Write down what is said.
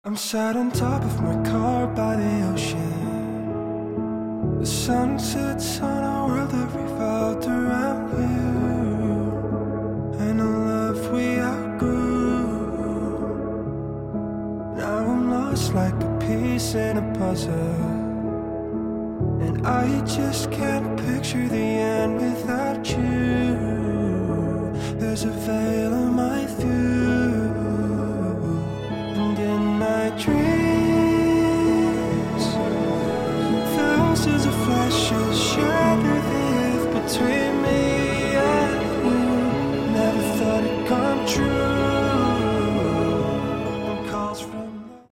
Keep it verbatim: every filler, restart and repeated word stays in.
I'm sat on top of my car by the ocean. The sun sets on a world that revolved around you, and a love we outgrew. Now I'm lost like a piece in a puzzle, and I just can't picture the end without